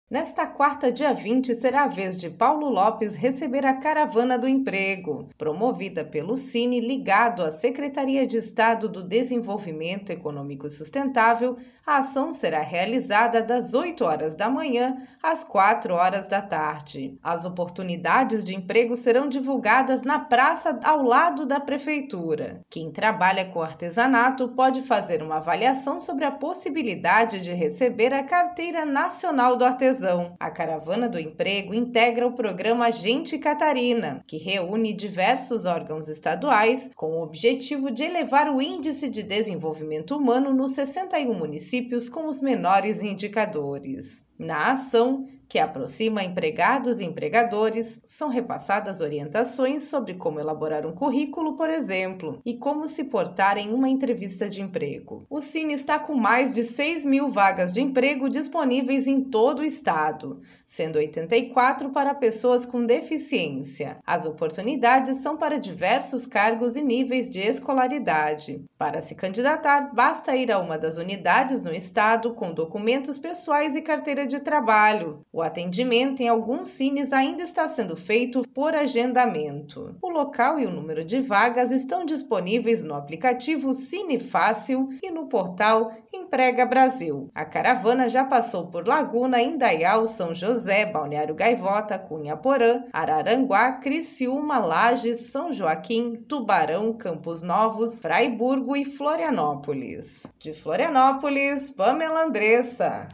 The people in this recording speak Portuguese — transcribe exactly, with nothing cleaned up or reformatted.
Nesta quarta, dia vinte, será a vez de Paulo Lopes receber a Caravana do Emprego, promovida pelo Cine ligado à Secretaria de Estado do Desenvolvimento Econômico e Sustentável. A ação será realizada das oito horas da manhã às quatro horas da tarde. As oportunidades de emprego serão divulgadas na praça ao lado da Prefeitura. Quem trabalha com artesanato pode fazer uma avaliação sobre a possibilidade de receber a Carteira Nacional do Artesanato. A Caravana do Emprego integra o programa Gente Catarina, que reúne diversos órgãos estaduais com o objetivo de elevar o índice de desenvolvimento humano nos sessenta e um municípios com os menores indicadores. Na ação, que aproxima empregados e empregadores, são repassadas orientações sobre como elaborar um currículo, por exemplo, e como se portar em uma entrevista de emprego. O Cine está com mais de seis mil vagas de emprego disponíveis em todo o estado, sendo oitenta e quatro para pessoas com deficiência. As oportunidades são para diversos cargos e níveis de escolaridade. Para se candidatar, basta ir a uma das unidades no estado com documentos pessoais e carteira de trabalho. O atendimento em alguns cines ainda está sendo feito por agendamento. O local e o número de vagas estão disponíveis no aplicativo Cine Fácil e no portal Emprega Brasil. A caravana já passou por Laguna, Indaial, São José, Balneário Gaivota, Cunhaporã, Araranguá, Criciúma, Lages, São Joaquim, Tubarão, Campos Novos, Fraiburgo e Florianópolis. De Florianópolis, Pamela Andressa.